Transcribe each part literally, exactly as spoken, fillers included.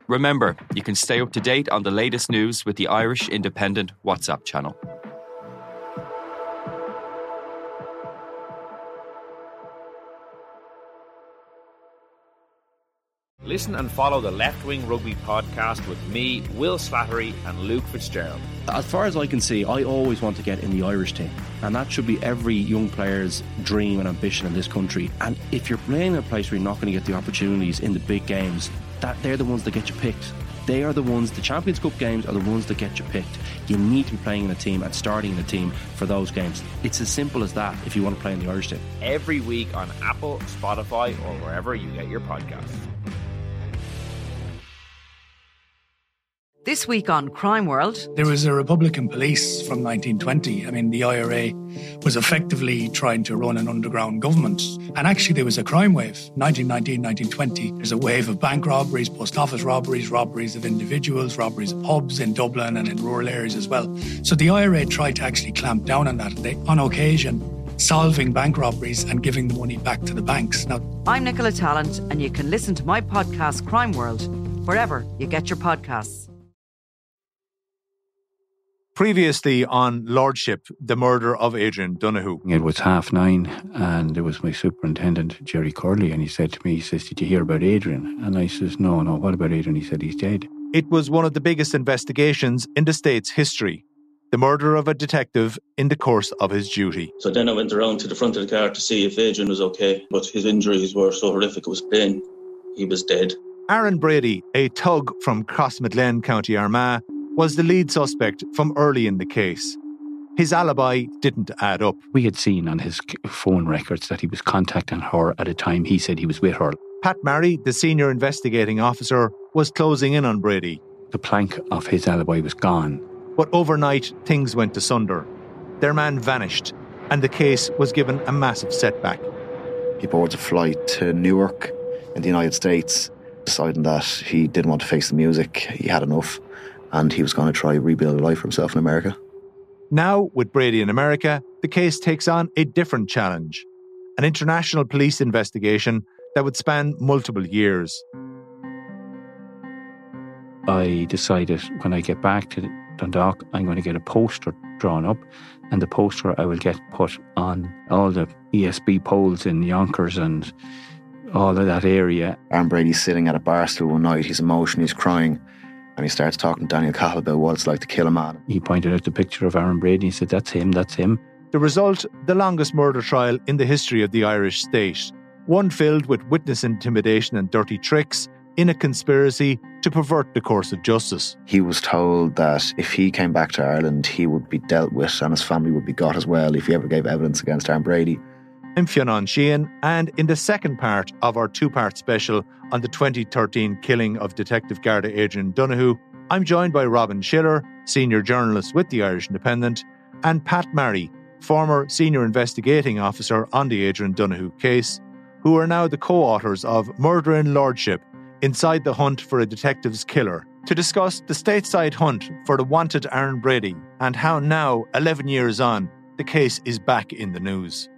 Remember, you can stay up to date on the latest news with the Irish Independent WhatsApp channel. Listen and follow the Left Wing Rugby podcast with me, Will Slattery, and Luke Fitzgerald. As far as I can see, I always want to get in the Irish team. And that should be every young player's dream and ambition in this country. And if you're playing in a place where you're not going to get the opportunities in the big games, that they're the ones that get you picked. They are the ones, the Champions Cup games are the ones that get you picked. You need to be playing in a team and starting in a team for those games. It's as simple as that if you want to play in the Irish team. Every week on Apple, Spotify, or wherever you get your podcasts. This week on Crime World. There was a Republican police from nineteen twenty. I mean, the I R A was effectively trying to run an underground government. And actually, there was a crime wave. nineteen nineteen, nineteen twenty. There's a wave of bank robberies, post office robberies, robberies of individuals, robberies of pubs in Dublin and in rural areas as well. So the I R A tried to actually clamp down on that. They, on occasion, solving bank robberies and giving the money back to the banks. Now, I'm Nicola Tallant, and you can listen to my podcast, Crime World, wherever you get your podcasts. Previously on Lordship, the murder of Adrian Donoghue. It was half nine and there was my superintendent, Jerry Curley, and he said to me, he says, did you hear about Adrian? And I says, no, no, what about Adrian? He said, he's dead. It was one of the biggest investigations in the state's history. The murder of a detective in the course of his duty. So then I went around to the front of the car to see if Adrian was okay, but his injuries were so horrific, it was pain. He was dead. Aaron Brady, a thug from Crossmaglen, County Armagh, was the lead suspect from early in the case. His alibi didn't add up. We had seen on his phone records that he was contacting her at a time he said he was with her. Pat Marry, the senior investigating officer, was closing in on Brady. The plank of his alibi was gone. But overnight, things went asunder. Their man vanished, and the case was given a massive setback. He boards a flight to Newark in the United States, deciding that he didn't want to face the music, he had enough, and he was going to try rebuild a life for himself in America. Now, with Brady in America, the case takes on a different challenge. An international police investigation that would span multiple years. I decided when I get back to Dundalk, I'm going to get a poster drawn up, and the poster I will get put on all the E S B poles in Yonkers and all of that area. Aaron Brady's sitting at a bar stool one night, he's emotional, he's crying, and he starts talking to Daniel Cahill about what it's like to kill a man. He pointed out the picture of Aaron Brady and he said, that's him, that's him. The result, the longest murder trial in the history of the Irish state. One filled with witness intimidation and dirty tricks in a conspiracy to pervert the course of justice. He was told that if he came back to Ireland, he would be dealt with and his family would be got as well if he ever gave evidence against Aaron Brady. I'm Fionn Sheehan, and in the second part of our two-part special on the twenty thirteen killing of Detective Garda Adrian Donoghue, I'm joined by Robin Schiller, senior journalist with the Irish Independent, and Pat Marry, former senior investigating officer on the Adrian Donoghue case, who are now the co-authors of Murder in Lordship, Inside the Hunt for a Detective's Killer, to discuss the stateside hunt for the wanted Aaron Brady and how now, eleven years on, the case is back in the news.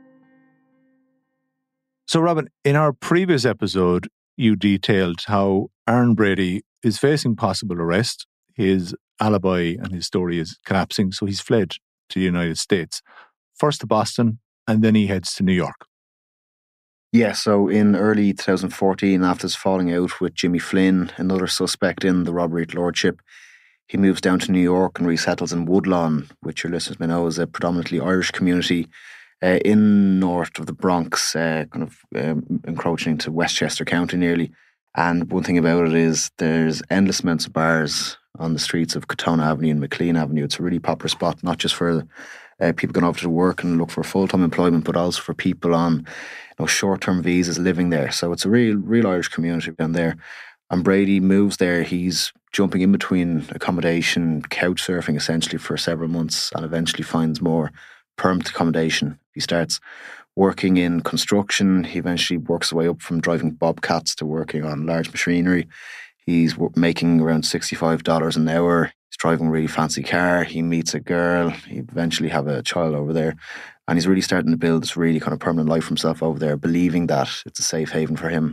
So, Robin, in our previous episode, you detailed how Aaron Brady is facing possible arrest. His alibi and his story is collapsing, so he's fled to the United States. First to Boston, and then he heads to New York. Yeah, so in early twenty fourteen, after his falling out with Jimmy Flynn, another suspect in the robbery at Lordship, he moves down to New York and resettles in Woodlawn, which your listeners may know is a predominantly Irish community uh, in north of the Bronx, uh, kind of um, encroaching into Westchester County nearly. And one thing about it is there's endless amounts of bars on the streets of Katona Avenue and McLean Avenue. It's a really popular spot, not just for uh, people going over to work and look for full-time employment, but also for people on you know, short-term visas living there. So it's a real, real Irish community down there. And Brady moves there. He's jumping in between accommodation, couch surfing essentially for several months, and eventually finds more permanent accommodation. He starts working in construction. He eventually works his way up from driving bobcats to working on large machinery. He's making around sixty-five dollars an hour. He's driving a really fancy car. He meets a girl. He eventually have a child over there. And he's really starting to build this really kind of permanent life for himself over there, believing that it's a safe haven for him.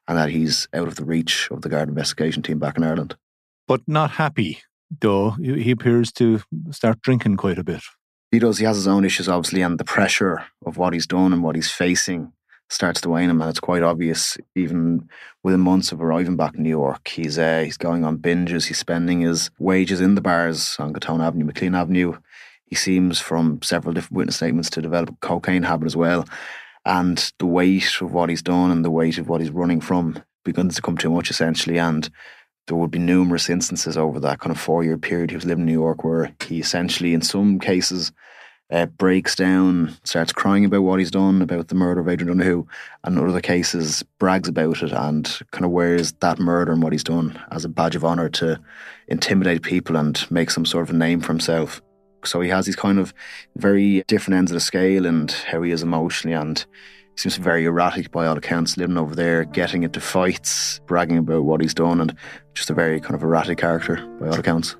and that he's out of the reach of the Garda investigation team back in Ireland. But not happy, though. He appears to start drinking quite a bit. He does. He has his own issues, obviously, and the pressure of what he's done and what he's facing starts to wane him, and it's quite obvious even within months of arriving back in New York. He's uh, he's going on binges, he's spending his wages in the bars on Gatone Avenue, McLean Avenue. He seems, from several different witness statements, to develop a cocaine habit as well. And the weight of what he's done and the weight of what he's running from begins to come too much, essentially. And there would be numerous instances over that kind of four-year period he was living in New York where he essentially, in some cases, Uh, breaks down, starts crying about what he's done, about the murder of Adrian Donoghue, and in other cases brags about it and kind of wears that murder and what he's done as a badge of honour to intimidate people and make some sort of a name for himself. So he has these kind of very different ends of the scale and how he is emotionally, and he seems very erratic by all accounts, living over there, getting into fights, bragging about what he's done, and just a very kind of erratic character by all accounts.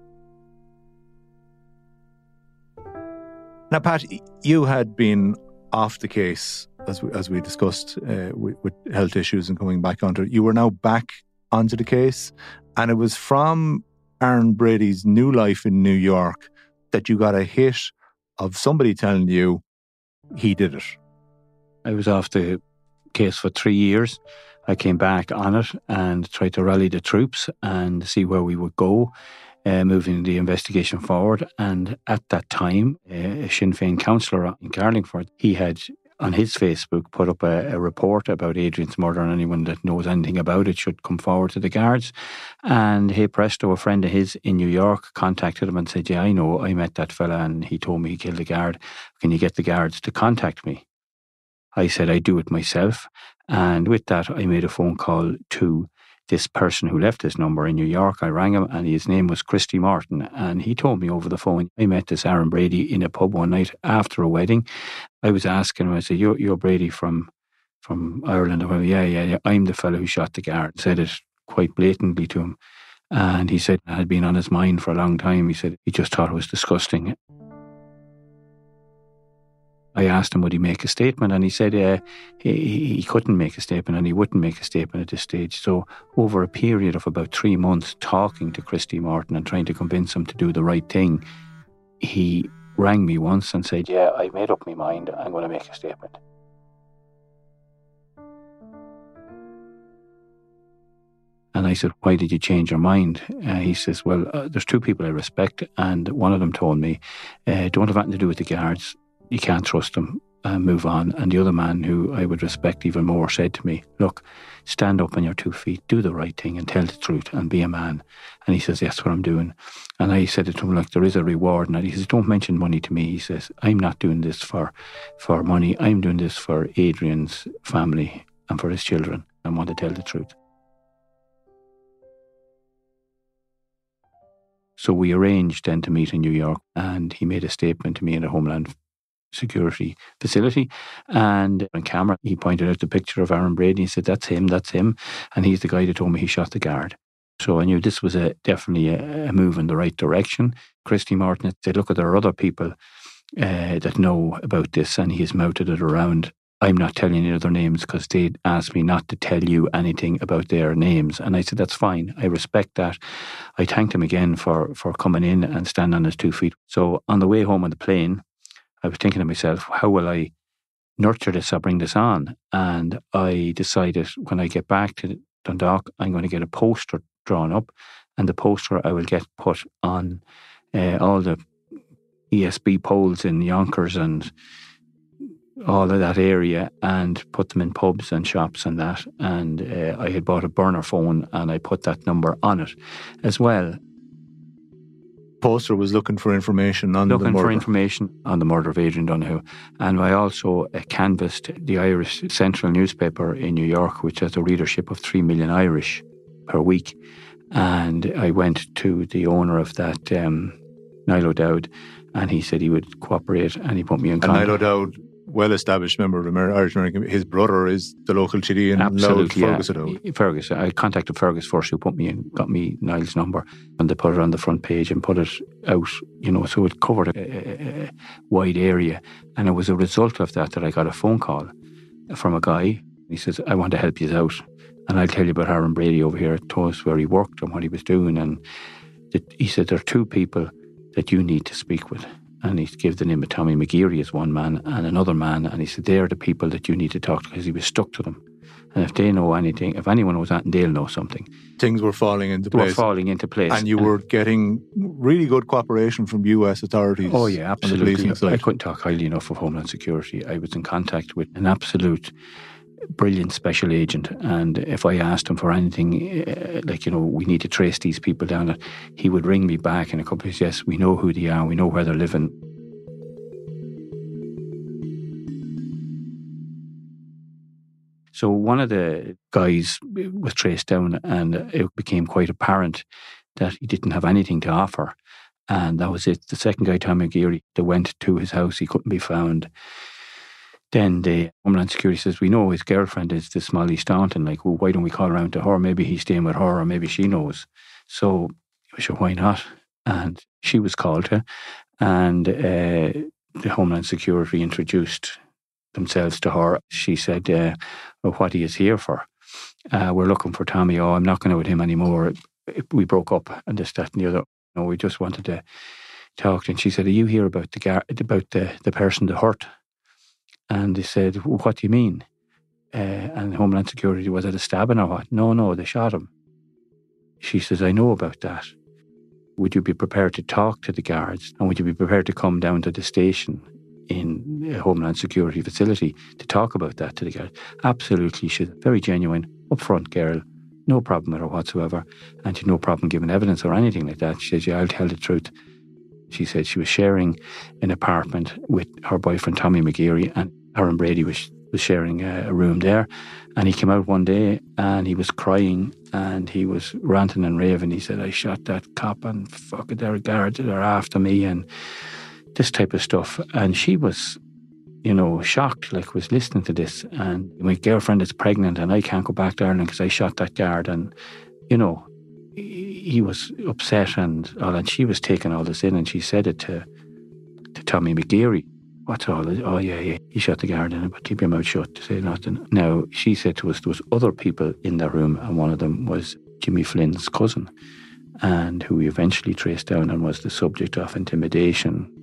Now, Pat, you had been off the case, as we, as we discussed, uh, with, with health issues and coming back onto it. You were now back onto the case, and it was from Aaron Brady's new life in New York that you got a hit of somebody telling you he did it. I was off the case for three years. I came back on it and tried to rally the troops and see where we would go. Uh, moving the investigation forward. And at that time, uh, a Sinn Féin councillor in Carlingford, he had on his Facebook put up a, a report about Adrian's murder, and anyone that knows anything about it should come forward to the guards. And hey presto, a friend of his in New York contacted him and said, yeah, I know, I met that fella and he told me he killed a guard. Can you get the guards to contact me? I said I'd do it myself. And with that, I made a phone call to this person who left his number in New York. I rang him and his name was Christy Martin, and he told me over the phone, I met this Aaron Brady in a pub one night after a wedding. I was asking him, I said, you're, you're Brady from from Ireland? I went, yeah, yeah, yeah, I'm the fellow who shot the guard. Said it quite blatantly to him. And he said it had been on his mind for a long time. He said he just thought it was disgusting. I asked him, would he make a statement? And he said uh, he, he couldn't make a statement and he wouldn't make a statement at this stage. So over a period of about three months, talking to Christy Martin and trying to convince him to do the right thing, he rang me once and said, yeah, I made up my mind, I'm going to make a statement. And I said, why did you change your mind? Uh, he says, well, uh, there's two people I respect, and one of them told me, uh, don't have anything to do with the guards. You can't trust them, uh, move on. And the other man, who I would respect even more, said to me, look, stand up on your two feet, do the right thing and tell the truth and be a man. And he says, that's what I'm doing. And I said to him, like, there is a reward. And he says, don't mention money to me. He says, I'm not doing this for, for money. I'm doing this for Adrian's family and for his children. I want to tell the truth. So we arranged then to meet in New York, and he made a statement to me in a Homeland Security facility, and on camera he pointed out the picture of Aaron Brady. He said, that's him, that's him, and he's the guy that told me he shot the guard. So I knew this was a definitely a, a move in the right direction. Christy Martin said, look, there are other people uh, that know about this, and he's mounted it around. I'm not telling you their names because they'd asked me not to tell you anything about their names. And I said, that's fine. I respect that. I thanked him again for, for coming in and standing on his two feet. So on the way home on the plane, I was thinking to myself, how will I nurture this or bring this on? And I decided when I get back to Dundalk, I'm going to get a poster drawn up, and the poster I will get put on uh, all the E S B poles in Yonkers and all of that area, and put them in pubs and shops and that. And uh, I had bought a burner phone and I put that number on it as well. Poster was looking for information on looking the murder. for information on the murder of Adrian Donoghue. And I also uh, canvassed the Irish Central newspaper in New York, which has a readership of three million Irish per week. And I went to the owner of that, um, Niall O'Dowd, and he said he would cooperate, and he put me in and contact. Niall O'Dowd, well-established member of the Irish American, his brother is the local T D in Louth, Fergus O'Dowd. Fergus. I contacted Fergus first, who put me in, got me Niall's number, and they put it on the front page and put it out, you know, so it covered a, a, a wide area. And it was a result of that that I got a phone call from a guy. He says, I want to help you out. And I'll tell you about Aaron Brady over here at Toast, where he worked and what he was doing. And he said, there are two people that you need to speak with. And he gave the name of Tommy McGeary as one man and another man. And he said, they're the people that you need to talk to, because he was stuck to them. And if they know anything, if anyone knows that, they'll know something. Things were falling into they place. Were falling into place. And you were getting really good cooperation from U S authorities. Oh, yeah, absolutely. I couldn't talk highly enough of Homeland Security. I was in contact with an absolute brilliant special agent. And if I asked him for anything, uh, like, you know, we need to trace these people down, he would ring me back in a couple of years. Yes, we know who they are. We know where they're living. So one of the guys was traced down, and it became quite apparent that he didn't have anything to offer. And that was it. The second guy, Tommy McGeary, they went to his house. He couldn't be found. Then the Homeland Security says, we know his girlfriend is this Molly Staunton. Like, well, why don't we call around to her? Maybe he's staying with her, or maybe she knows. So, sure, why not? And she was called to, and uh, the Homeland Security introduced themselves to her. She said, uh, well, what he is here for. Uh, we're looking for Tommy. Oh, I'm not going out with him anymore. We broke up, and this, that, and the other. No, we just wanted to talk. And she said, are you here about the gar- about the, the person that hurt? And they said, well, what do you mean? Uh, and Homeland Security, was it a stabbing or what? No, no, they shot him. She says, I know about that. Would you be prepared to talk to the guards? And would you be prepared to come down to the station in a Homeland Security facility to talk about that to the guards? Absolutely. She's a very genuine, upfront girl. No problem with her whatsoever. And she had no problem giving evidence or anything like that. She says, yeah, I'll tell the truth. She said she was sharing an apartment with her boyfriend, Tommy McGeary, and Aaron Brady was, was sharing a, a room there. And he came out one day and he was crying and he was ranting and raving. He said, I shot that cop and fuck it, their guards are after me and this type of stuff. And she was, you know, shocked, like was listening to this. And my girlfriend is pregnant and I can't go back to Ireland because I shot that guard. And, you know, he was upset and all, and she was taking all this in, and she said it to to Tommy McGeary. What's all this? Oh, yeah, yeah, he shot the guard in it, but keep your mouth shut, to say nothing. Now, she said to us there was other people in the room, and one of them was Jimmy Flynn's cousin, and who we eventually traced down and was the subject of intimidation.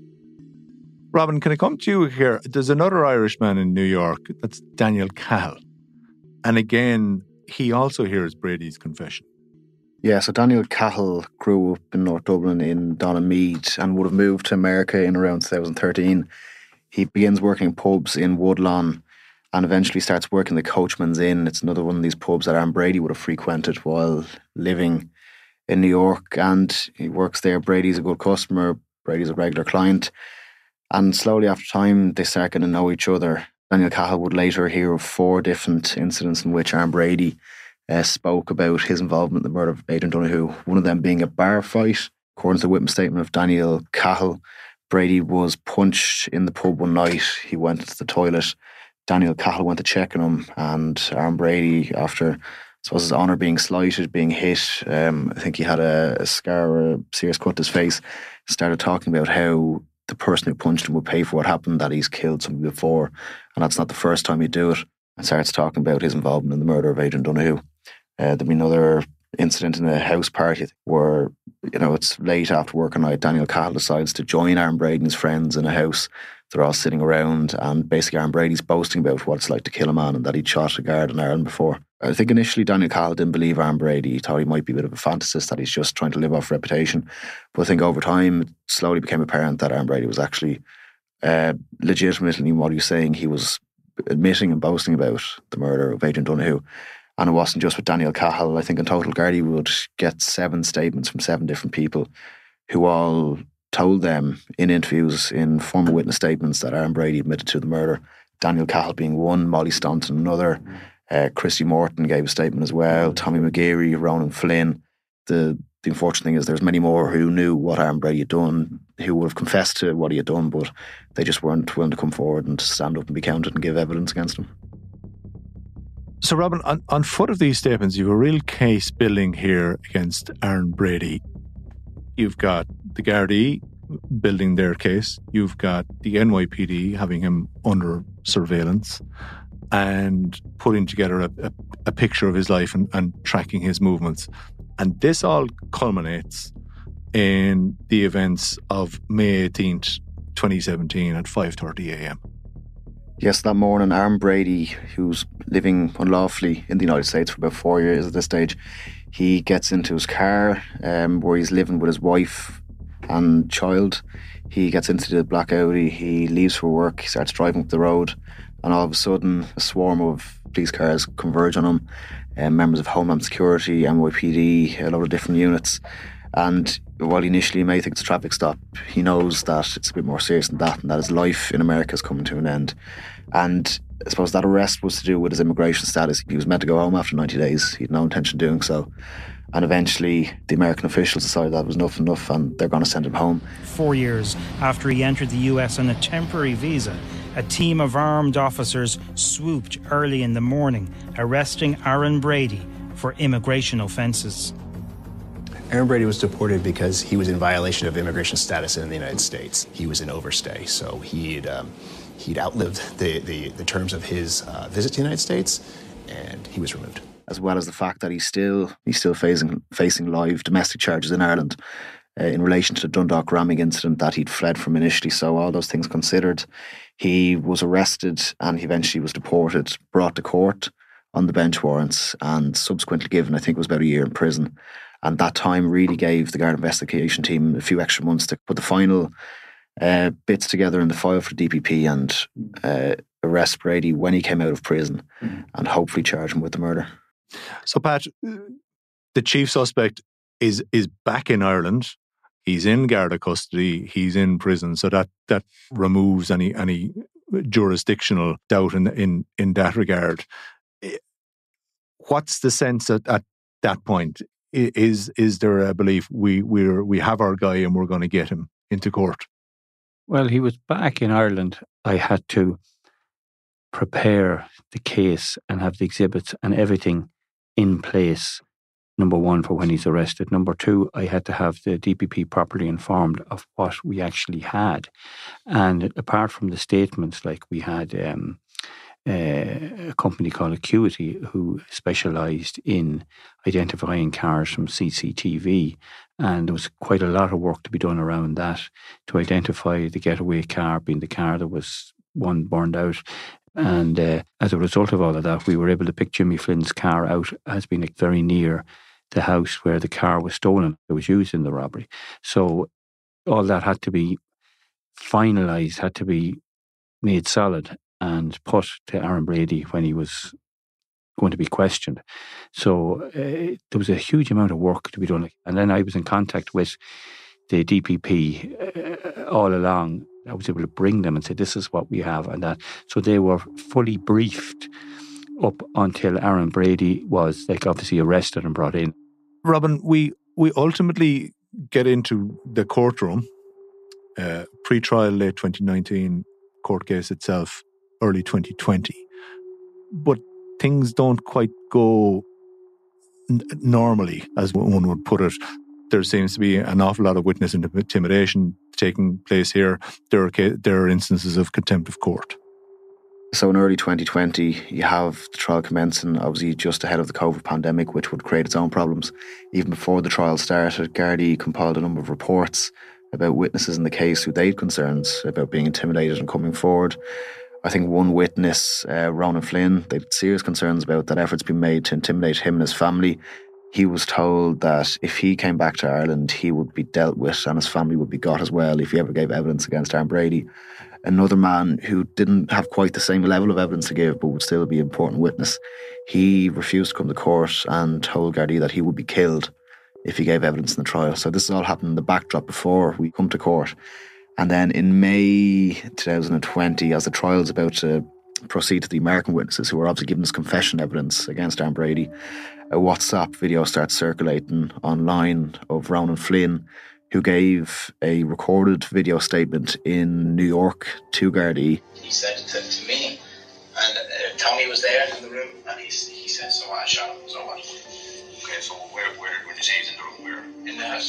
Robin, can I come to you here? There's another Irishman in New York, that's Daniel Cahill. And again, he also hears Brady's confession. Yeah, so Daniel Cahill grew up in North Dublin in Donaghmede and would have moved to America in around two thousand thirteen. He begins working in pubs in Woodlawn and eventually starts working the Coachman's Inn. It's another one of these pubs that Aaron Brady would have frequented while living in New York. And he works there. Brady's a good customer. Brady's a regular client. And slowly after time, they start getting to know each other. Daniel Cahill would later hear of four different incidents in which Aaron Brady Uh, spoke about his involvement in the murder of Adrian Donoghue, one of them being a bar fight. According to the witness statement of Daniel Cahill, Brady was punched in the pub one night. He went to the toilet. Daniel Cahill went to check on him, and Aaron Brady, after I suppose his honour being slighted, being hit, um, I think he had a, a scar or a serious cut to his face, started talking about how the person who punched him would pay for what happened, that he's killed somebody before, and that's not the first time he'd do it, and starts talking about his involvement in the murder of Adrian Donoghue. Uh, there'll be another incident in a house party where, you know, it's late after work at night. Daniel Cahill decides to join Aaron Brady and his friends in a house. They're all sitting around, and basically Aaron Brady's boasting about what it's like to kill a man and that he'd shot a guard in Ireland before. I think initially Daniel Cahill didn't believe Aaron Brady. He thought he might be a bit of a fantasist, that he's just trying to live off reputation. But I think over time it slowly became apparent that Aaron Brady was actually uh, legitimate in what he was saying. He was admitting and boasting about the murder of Adrian Donoghue. And it wasn't just with Daniel Cahill. I think in total, Gardaí would get seven statements from seven different people who all told them in interviews, in formal witness statements, that Aaron Brady admitted to the murder. Daniel Cahill being one, Molly Staunton another, uh, Christy Morton gave a statement as well, Tommy McGeary, Ronan Flynn. The, the unfortunate thing is there's many more who knew what Aaron Brady had done, who would have confessed to what he had done, but they just weren't willing to come forward and stand up and be counted and give evidence against him. So, Robin, on, on foot of these statements, you have a real case building here against Aaron Brady. You've got the Gardaí building their case. You've got the N Y P D having him under surveillance. and putting together a, a, a picture of his life and, and tracking his movements. And this all culminates in the events of May eighteenth, twenty seventeen at five thirty a.m. Yes, that morning, Aaron Brady, who's living unlawfully in the United States for about four years at this stage, he gets into his car um, where he's living with his wife and child. He gets into the black Audi, he leaves for work, he starts driving up the road, and all of a sudden a swarm of police cars converge on him, um, members of Homeland Security, N Y P D, a lot of different units. And while initially he may think it's a traffic stop, he knows that it's a bit more serious than that, and that his life in America is coming to an end. And I suppose that arrest was to do with his immigration status. He was meant to go home after ninety days. He had no intention of doing so. And eventually the American officials decided that was enough enough and they're going to send him home. Four years after he entered the U S on a temporary visa, a team of armed officers swooped early in the morning, arresting Aaron Brady for immigration offences. Aaron Brady was deported because he was in violation of immigration status in the United States. He was in overstay, so he'd um, he'd outlived the, the, the terms of his uh, visit to the United States, and he was removed. As well as the fact that he's still he's still facing facing live domestic charges in Ireland uh, in relation to the Dundalk ramming incident that he'd fled from initially. So all those things considered, he was arrested and he eventually was deported, brought to court on the bench warrants, and subsequently given, I think it was about a year in prison. And that time really gave the Garda investigation team a few extra months to put the final uh, bits together in the file for D P P and uh, arrest Brady when he came out of prison mm. and hopefully charge him with the murder. So, Pat, the chief suspect is is back in Ireland. He's in Garda custody. He's in prison. So that that removes any any jurisdictional doubt in in, in that regard. What's the sense at, at that point? Is is there a belief we we're, we have our guy and we're going to get him into court? Well, he was back in Ireland. I had to prepare the case and have the exhibits and everything in place, number one, for when he's arrested. Number two, I had to have the D P P properly informed of what we actually had. And apart from the statements, like we had um, uh, a company called Acuity who specialised in identifying cars from C C T V. And there was quite a lot of work to be done around that to identify the getaway car being the car that was one burned out. And uh, as a result of all of that, we were able to pick Jimmy Flynn's car out as being like, very near the house where the car was stolen. It was used in the robbery. So all that had to be finalised, had to be made solid and put to Aaron Brady when he was going to be questioned. So uh, there was a huge amount of work to be done. And then I was in contact with the D P P uh, all along. I was able to bring them and say, this is what we have and that. So they were fully briefed up until Aaron Brady was, like, obviously arrested and brought in. Robin, we, we ultimately get into the courtroom, uh, pre-trial late twenty nineteen, court case itself early twenty twenty. But things don't quite go n- normally, as one would put it. There seems to be an awful lot of witness intimidation taking place here. There are there are instances of contempt of court. So in early twenty twenty, you have the trial commencing, obviously just ahead of the COVID pandemic, which would create its own problems. Even before the trial started, Gardaí compiled a number of reports about witnesses in the case who they had concerns about being intimidated and coming forward. I think one witness, uh, Ronan Flynn, they had serious concerns about that efforts being made to intimidate him and his family. He was told that if he came back to Ireland, he would be dealt with and his family would be got as well if he ever gave evidence against Aaron Brady. Another man who didn't have quite the same level of evidence to give but would still be an important witness, he refused to come to court and told Gardaí that he would be killed if he gave evidence in the trial. So this has all happened in the backdrop before we come to court. And then in May twenty twenty, as the trial is about to proceed to the American witnesses who were obviously giving us confession evidence against Aaron Brady, a WhatsApp video starts circulating online of Ronan Flynn, who gave a recorded video statement in New York to Gardaí. He said to, to me, and uh, Tommy was there in the room, and he, he said, so I shot him, so what? Okay, so where, where, where did you say he was in the room? Where? In the house, in our house.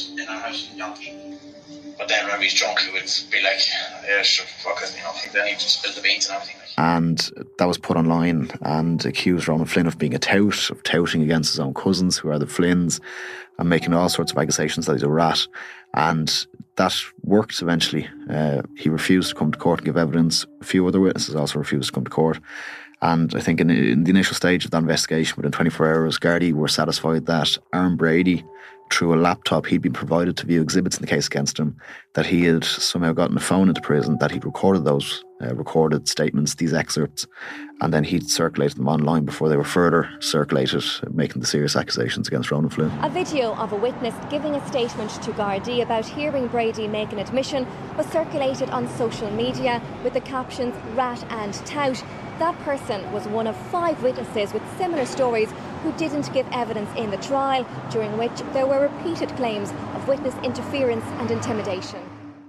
at young people. But then when he's drunk, he would be like, yeah, sure, fuck it, you know, then he'd spill the beans and everything. And that was put online and accused Ronan Flynn of being a tout, of touting against his own cousins, who are the Flynns, and making all sorts of accusations that he's a rat. And that worked eventually. Uh, he refused to come to court and give evidence. A few other witnesses also refused to come to court. And I think in, in the initial stage of that investigation, within twenty-four hours, Gardaí were satisfied that Aaron Brady, through a laptop he'd been provided to view exhibits in the case against him, that he had somehow gotten a phone into prison, that he'd recorded those uh, recorded statements, these excerpts, and then he'd circulated them online before they were further circulated, making the serious accusations against Ronan Flynn. A video of a witness giving a statement to Gardaí about hearing Brady make an admission was circulated on social media with the captions "rat" and "tout." That person was one of five witnesses with similar stories who didn't give evidence in the trial, during which there were repeated claims of witness interference and intimidation.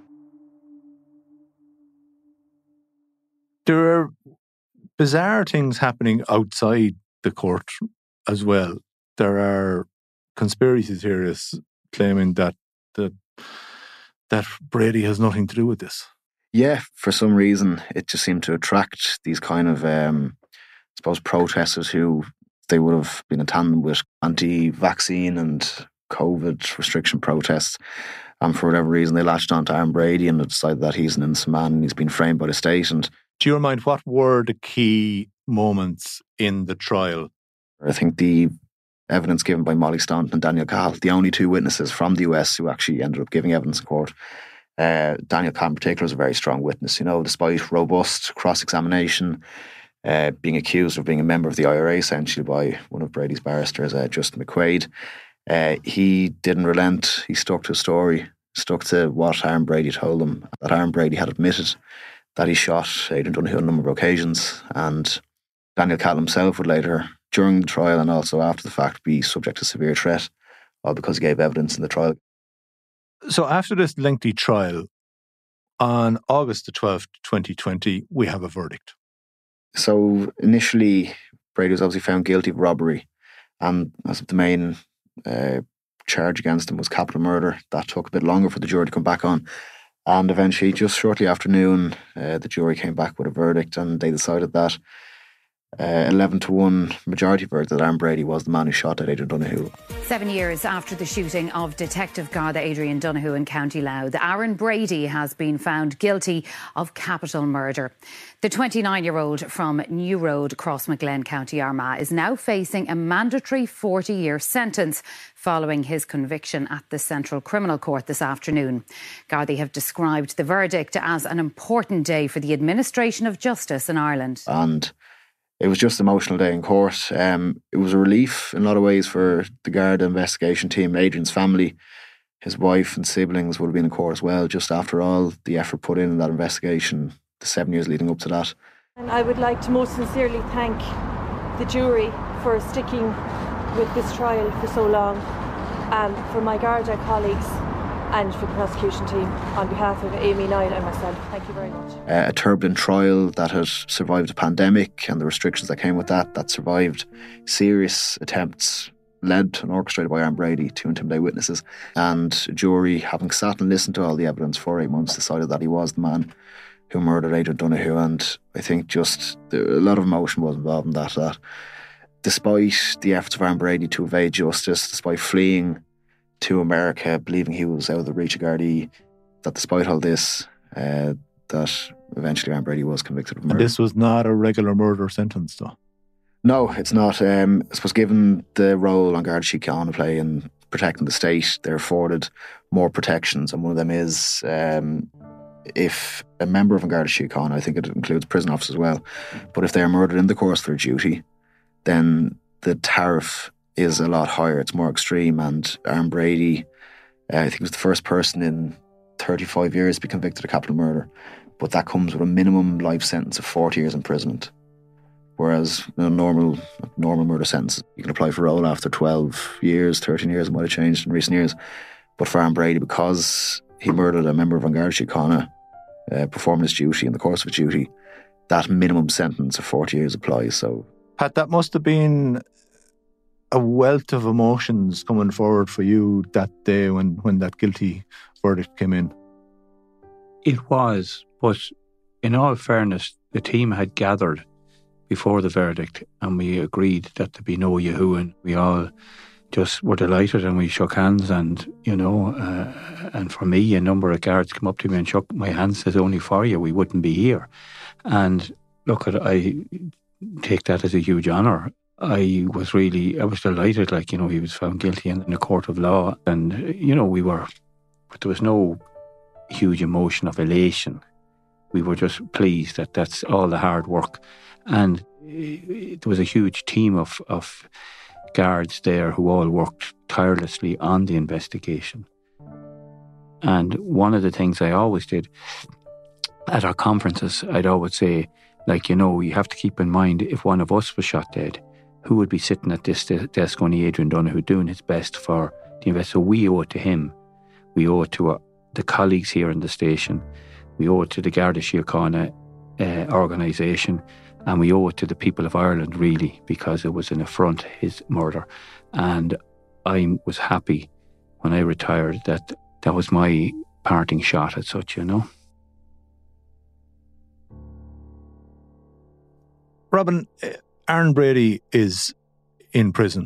There are bizarre things happening outside the court as well. There are conspiracy theorists claiming that that, that Brady has nothing to do with this. Yeah, for some reason, it just seemed to attract these kind of, um, I suppose, protesters who they would have been in tandem with anti-vaccine and COVID restriction protests. And for whatever reason, they latched on to Aaron Brady and decided that he's an innocent man and he's been framed by the state. And to your mind, what were the key moments in the trial? I think the evidence given by Molly Staunton and Daniel Cahill, the only two witnesses from the U S who actually ended up giving evidence in court. Uh, Daniel Cahill in particular is a very strong witness, you know, despite robust cross-examination, uh, being accused of being a member of the I R A essentially by one of Brady's barristers, uh, Justin McQuaid. Uh, he didn't relent. He stuck to his story, stuck to what Aaron Brady told him, that Aaron Brady had admitted that he shot Adrian Donoghue on a number of occasions. And Daniel Cahill himself would later, during the trial and also after the fact, be subject to severe threat, all because he gave evidence in the trial. So after this lengthy trial, on August the twelfth, twenty twenty, we have a verdict. So initially, Brady was obviously found guilty of robbery, and as the main uh, charge against him was capital murder. That took a bit longer for the jury to come back on. And eventually, just shortly after noon, uh, the jury came back with a verdict, and they decided that Uh, eleven to one majority verdict that Aaron Brady was the man who shot at Adrian Donoghue. Seven years after the shooting of Detective Garda Adrian Donoghue in County Louth, Aaron Brady has been found guilty of capital murder. The twenty-nine-year-old from New Road, Crossmaglen, County Armagh, is now facing a mandatory forty-year sentence following his conviction at the Central Criminal Court this afternoon. Gardaí have described the verdict as an important day for the administration of justice in Ireland. And it was just an emotional day in court. Um, it was a relief in a lot of ways for the Garda investigation team. Adrian's family, his wife and siblings would have been in court as well, just after all the effort put in in that investigation, the seven years leading up to that. And I would like to most sincerely thank the jury for sticking with this trial for so long, and for my Garda colleagues and for the prosecution team on behalf of Amy, Niall and myself. Thank you very much. Uh, a turbulent trial that had survived a pandemic and the restrictions that came with that, that survived serious attempts led and orchestrated by Aaron Brady to intimidate witnesses. And a jury, having sat and listened to all the evidence for eight months, decided that he was the man who murdered Adrian Donoghue. And I think just a lot of emotion was involved in that. That despite the efforts of Aaron Brady to evade justice, despite fleeing to America, believing he was out of the reach of Gardaí, that despite all this, uh, that eventually Aaron Brady was convicted of murder. And this was not a regular murder sentence, though? No, it's not. Um, I suppose given the role on Garda Síochána play in protecting the state, they're afforded more protections, and one of them is um, if a member of Garda Síochána, I think it includes prison officers as well, but if they are murdered in the course of their duty, then the tariff is a lot higher, it's more extreme. And Aaron Brady, uh, I think he was the first person in thirty-five years to be convicted of capital murder, but that comes with a minimum life sentence of forty years imprisonment. Whereas you know, normal normal murder sentences, you can apply for parole after twelve years, thirteen years, it might have changed in recent years. But for Aaron Brady, because he murdered a member of Garda Síochána, uh, performing his duty in the course of his duty, that minimum sentence of forty years applies. So, Pat, that must have been a wealth of emotions coming forward for you that day when, when that guilty verdict came in. It was, but in all fairness, the team had gathered before the verdict and we agreed that there'd be no Yahooing. We all just were delighted and we shook hands, and, you know, uh, and for me, a number of guards came up to me and shook my hand, said, only for you, we wouldn't be here. And look, I take that as a huge honour. I was really, I was delighted, like, you know, he was found guilty in, in a court of law, and, you know, we were, but there was no huge emotion of elation. We were just pleased that that's all the hard work. And there was a huge team of, of guards there who all worked tirelessly on the investigation. And one of the things I always did at our conferences, I'd always say, like, you know, you have to keep in mind, if one of us was shot dead, who would be sitting at this desk, only Adrian Donoghue, doing his best for the investor? So we owe it to him. We owe it to our, the colleagues here in the station. We owe it to the Garda Síochána uh, organisation. And we owe it to the people of Ireland, really, because it was an affront, his murder. And I was happy when I retired that that was my parting shot at such, you know. Robin, Aaron Brady is in prison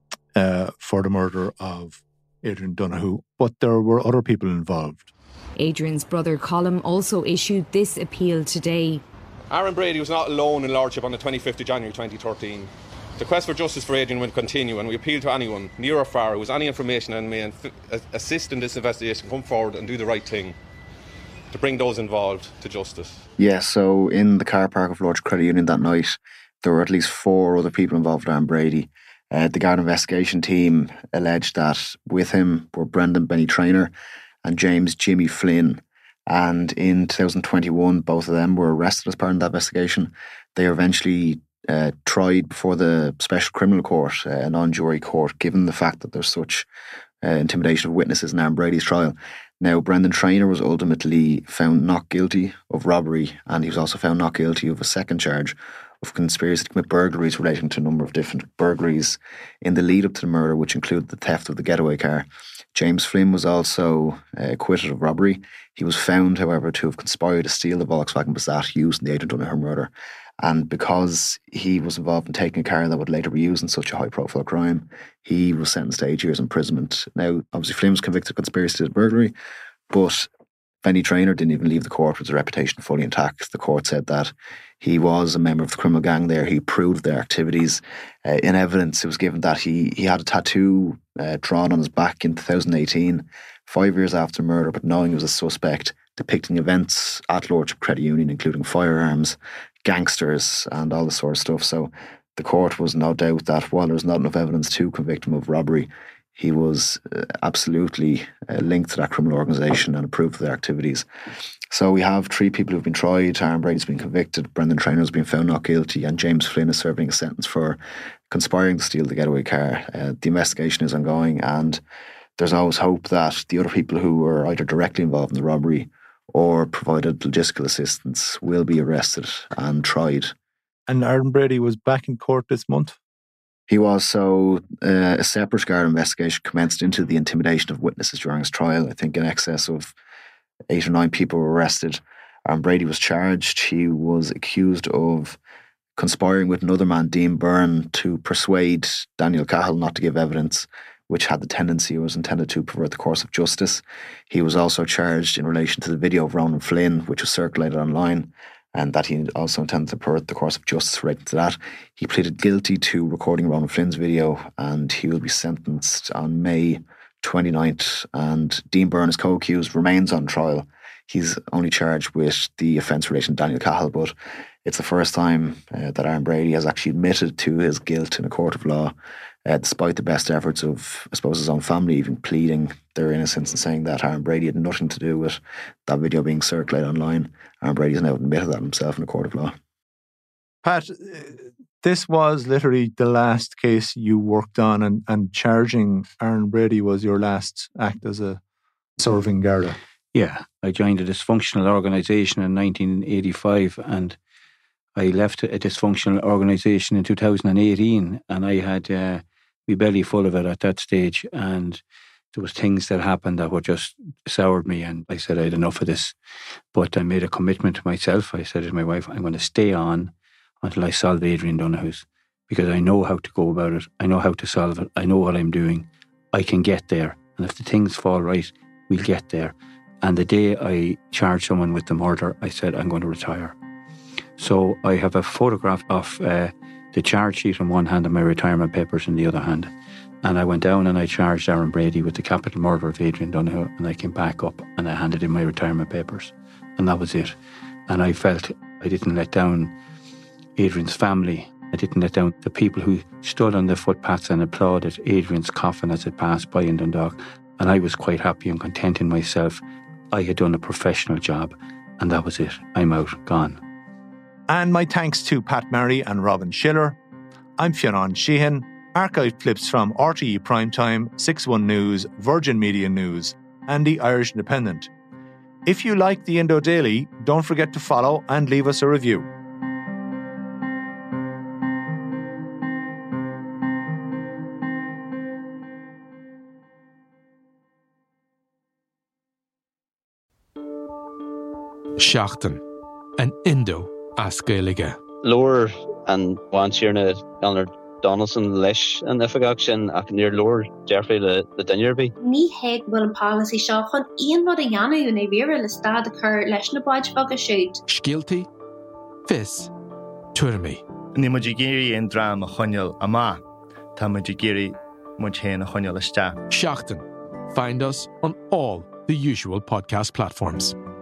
uh, for the murder of Adrian Donoghue, but there were other people involved. Adrian's brother Colm also issued this appeal today. Aaron Brady was not alone in Lordship on the twenty-fifth of January twenty thirteen. The quest for justice for Adrian will continue, and we appeal to anyone, near or far, who has any information and may assist in this investigation, come forward and do the right thing to bring those involved to justice. Yeah, so in the car park of Lordship Credit Union that night, there were at least four other people involved with Aaron Brady. Uh, the Garda investigation team alleged that with him were Brendan Benny Traynor and James Jimmy Flynn. And in two thousand twenty-one, both of them were arrested as part of that investigation. They were eventually uh, tried before the Special Criminal Court, uh, a non-jury court, given the fact that there's such uh, intimidation of witnesses in Aaron Brady's trial. Now, Brendan Traynor was ultimately found not guilty of robbery, and he was also found not guilty of a second charge of conspiracy to commit burglaries relating to a number of different burglaries in the lead up to the murder, which included the theft of the getaway car. James Flynn was also uh, acquitted of robbery. He was found, however, to have conspired to steal the Volkswagen Passat used in the Adrian Donoghue murder. And because he was involved in taking a car that would later be used in such a high-profile crime, he was sentenced to eight years imprisonment. Now, obviously, Flynn was convicted of conspiracy to burglary, but Benny Traynor didn't even leave the court with his reputation fully intact. The court said that he was a member of the criminal gang there. He proved their activities. Uh, in evidence, it was given that he, he had a tattoo uh, drawn on his back in two thousand eighteen, five years after murder, but knowing he was a suspect, depicting events at Lordship Credit Union, including firearms, gangsters, and all this sort of stuff. So the court was no doubt that while there was not enough evidence to convict him of robbery, he was uh, absolutely uh, linked to that criminal organisation and approved of their activities. So we have three people who've been tried. Aaron Brady's been convicted, Brendan Traynor has been found not guilty, and James Flynn is serving a sentence for conspiring to steal the getaway car. Uh, the investigation is ongoing, and there's always hope that the other people who were either directly involved in the robbery or provided logistical assistance will be arrested and tried. And Aaron Brady was back in court this month? He was. So uh, a separate Garda investigation commenced into the intimidation of witnesses during his trial. I think in excess of eight or nine people were arrested. Aaron Brady was charged. He was accused of conspiring with another man, Dean Byrne, to persuade Daniel Cahill not to give evidence, which had the tendency or was intended to pervert the course of justice. He was also charged in relation to the video of Ronan Flynn, which was circulated online, and that he also intended to pervert the course of justice related to that. He pleaded guilty to recording Ronan Flynn's video, and he will be sentenced on May twenty-ninth. And Dean Byrne, his co-accused, remains on trial. He's only charged with the offence relating to Daniel Cahill, but it's the first time uh, that Aaron Brady has actually admitted to his guilt in a court of law, uh, despite the best efforts of, I suppose, his own family even pleading their innocence and saying that Aaron Brady had nothing to do with that video being circulated online. Aaron Brady has now admitted that himself in a court of law. Pat, this was literally the last case you worked on, and, and charging Aaron Brady was your last act as a serving Garda. Yeah, I joined a dysfunctional organisation in nineteen eighty-five, and I left a dysfunctional organisation in two thousand eighteen, and I had uh, my belly full of it at that stage, and there was things that happened that were just soured me, and I said I had enough of this. But I made a commitment to myself. I said to my wife, I'm going to stay on until I solve Adrian Donoghue's, because I know how to go about it. I know how to solve it. I know what I'm doing. I can get there. And if the things fall right, we'll get there. And the day I charged someone with the murder, I said, I'm going to retire. So I have a photograph of uh, the charge sheet in one hand and my retirement papers in the other hand. And I went down and I charged Aaron Brady with the capital murder of Adrian Donoghue, and I came back up and I handed in my retirement papers. And that was it. And I felt I didn't let down Adrian's family. I didn't let down the people who stood on the footpaths and applauded Adrian's coffin as it passed by in Dundalk. And I was quite happy and content in myself. I had done a professional job, and that was it. I'm out, gone. And my thanks to Pat Murray and Robin Schiller. I'm Fionn Sheehan. Archived clips from R T E Primetime, six one News, Virgin Media News, and the Irish Independent. If you like the Indo Daily, don't forget to follow and leave us a review. Seachtain, an Indo as Gaeilge. Lower and once you're in a Donald Donaldson leis an ifagach sin ach near lower Jeffrey le the dinnerby. Ní heag bhfuil an policy seo chun aon rud a dhéanamh na bhíre le stad a chur leis na baid bag a siúd. Scialtaí, fis, tuirmí. Ní muid géirí an drám a choinneal amá, tá muid géirí muid héan a choinneal isteach. Seachtain. Find us on all the usual podcast platforms.